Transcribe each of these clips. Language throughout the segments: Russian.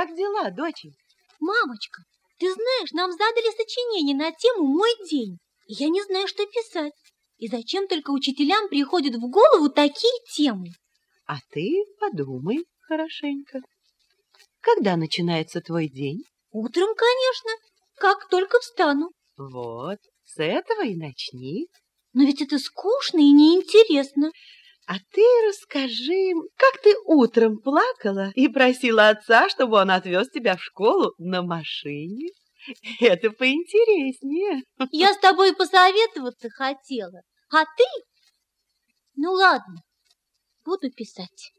как дела, доченька? Мамочка, ты знаешь, нам задали сочинение на тему «Мой день». И я не знаю, что писать. И зачем только учителям приходят в голову такие темы? А ты подумай хорошенько. Когда начинается твой день? Утром, конечно, как только встану. Вот, с этого и начни. Но ведь это скучно и неинтересно. А ты расскажи, как ты утром плакала и просила отца, чтобы он отвез тебя в школу на машине? Это поинтереснее. Я с тобой посоветоваться хотела, а ты? Ну ладно, буду писать.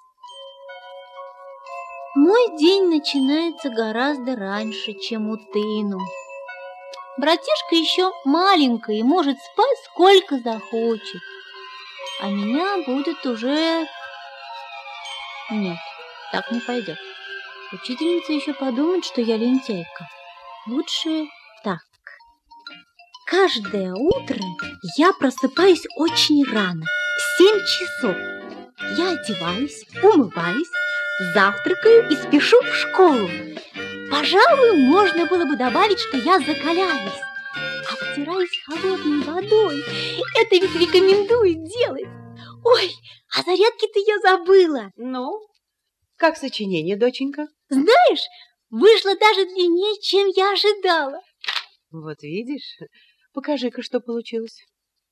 Мой день начинается гораздо раньше, чем у Тыну. Братишка еще маленький и может спать сколько захочет. А меня будет уже... Нет, так не пойдет. Учительница еще подумает, что я лентяйка. Лучше так. Каждое утро я просыпаюсь очень рано, в 7 часов. Я одеваюсь, умываюсь, завтракаю и спешу в школу. Пожалуй, можно было бы добавить, что я закаляюсь, обтираюсь холодной водой. Это ведь рекомендуют делать. Ой, а зарядки-то я забыла. Ну, как сочинение, доченька? Знаешь, вышло даже длиннее, чем я ожидала. Вот видишь, покажи-ка, что получилось.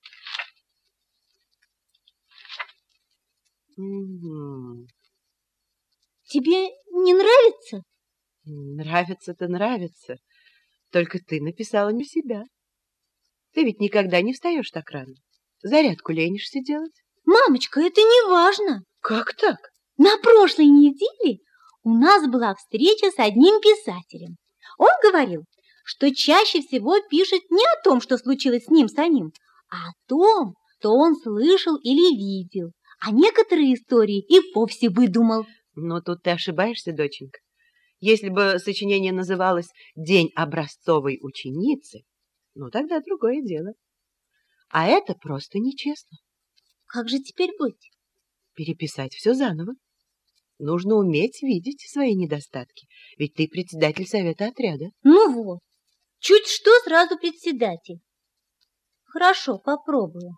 Угу. Тебе не нравится? Нравится-то нравится. Только ты написала не себя. Ты ведь никогда не встаешь так рано. Зарядку ленишься делать. Мамочка, это не важно. Как так? На прошлой неделе у нас была встреча с одним писателем. Он говорил, что чаще всего пишет не о том, что случилось с ним самим, а о том, что он слышал или видел. А некоторые истории и вовсе выдумал. Но тут ты ошибаешься, доченька. Если бы сочинение называлось «День образцовой ученицы», ну тогда другое дело. А это просто нечестно. Как же теперь быть? Переписать все заново. Нужно уметь видеть свои недостатки, ведь ты председатель совета отряда. Ну вот, чуть что сразу председатель. Хорошо, попробую.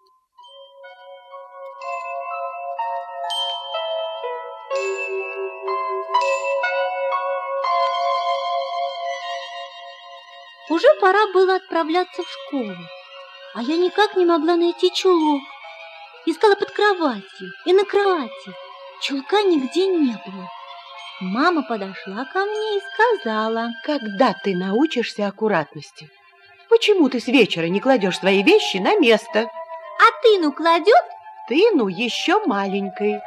Уже пора было отправляться в школу, а я никак не могла найти чулок. Искала под кроватью и на кровати. Чулка нигде не было. Мама подошла ко мне и сказала: когда ты научишься аккуратности? Почему ты с вечера не кладешь свои вещи на место? А Тыну кладет? Тыну еще маленькой.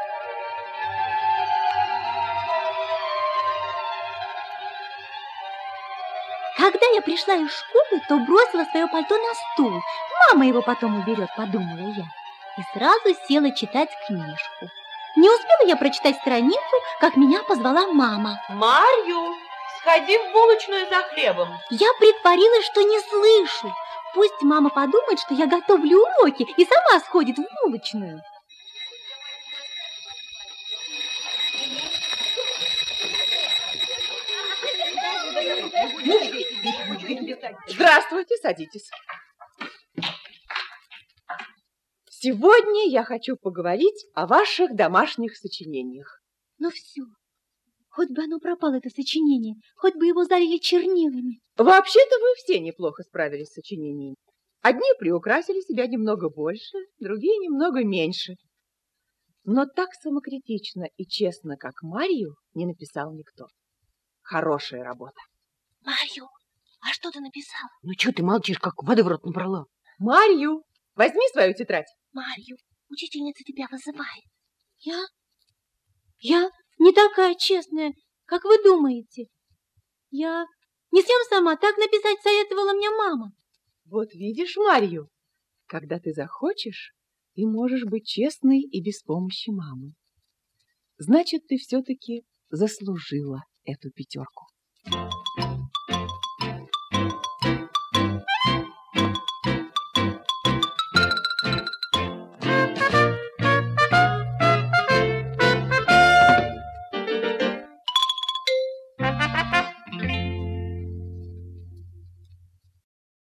Когда я пришла из школы, то бросила свое пальто на стул. Мама его потом уберет, подумала я. И сразу села читать книжку. Не успела я прочитать страницу, как меня позвала мама. Марью, сходи в булочную за хлебом. Я притворилась, что не слышу. Пусть мама подумает, что я готовлю уроки и сама сходит в булочную. Здравствуйте, садитесь. Сегодня я хочу поговорить о ваших домашних сочинениях. Ну все, хоть бы оно пропало, это сочинение, хоть бы его залили чернилами. Вообще-то вы все неплохо справились с сочинениями. Одни приукрасили себя немного больше, другие немного меньше. Но так самокритично и честно, как Марью, не написал никто. Хорошая работа. Марью, а что ты написала? Ну что ты молчишь, как воды в рот набрала? Марью, возьми свою тетрадь. Марью, учительница тебя вызывает. Я не такая честная, как вы думаете. Я не съем сама, так написать советовала мне мама. Вот видишь, Марью, когда ты захочешь, ты можешь быть честной и без помощи мамы. Значит, ты все-таки заслужила эту 5.